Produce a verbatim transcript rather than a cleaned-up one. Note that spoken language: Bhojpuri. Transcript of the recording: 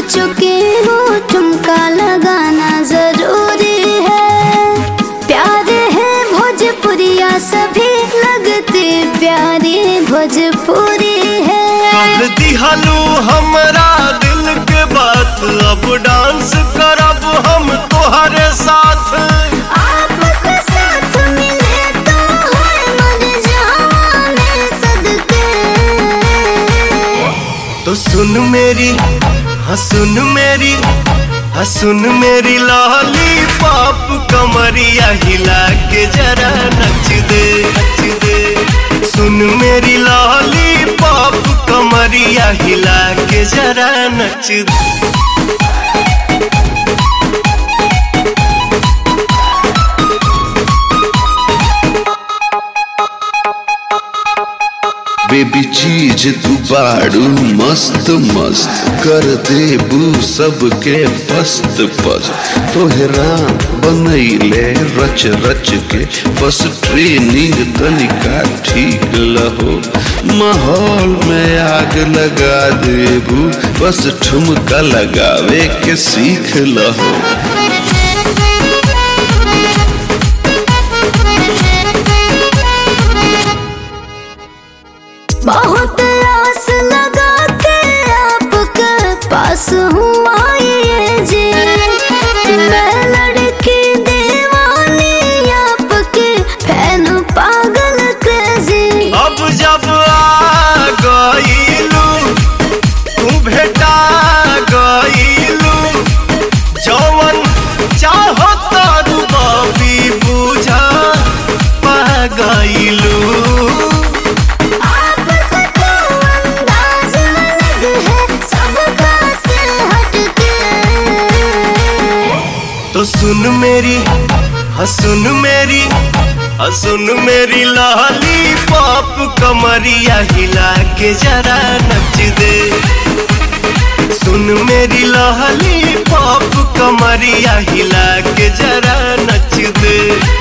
चुकी हूँ, ठुमका लगाना जरूरी है। प्यारे है भोजपुरिया सभी लगती प्यारी भोजपुरी है। कह दिहलू हमरा दिल के बात, अब डांस करब हम तोहरे साथ। आपके साथ मिले तो है मर जाने सदके। तो सुन मेरी, हाँ सुन मेरी, हाँ सुन मेरी लाली पाप, कमरिया हिला के जरा नच दे, नच दे। सुन मेरी लाली पाप, कमरिया हिला के जरा नच दे। बेबी चीज तू बाड़ू मस्त मस्त, कर देबू सबके पस्त पस्त। तोहरा बनैले रच रच के, बस ट्रेनिंग तनिका ठीक लहो। माहौल में आग लगा देबू, बस ठुमका लगावे के सीख लहो। बहुत आस लगा के आपके पास हूँ आइए जी। मैं लड़की दीवानी, आपके फैन पागल क्रेजी। अब जब आ गईलू तू भेटा गईलू, जवन चाहो तारू बाबी बुझा पा गईलू। तो सुन मेरी, हाँ सुन मेरी, हाँ सुन मेरी लाली पाप, कमरिया हिला के जरा नच दे। सुन मेरी लाली पाप, कमरिया हिला के जरा नच दे।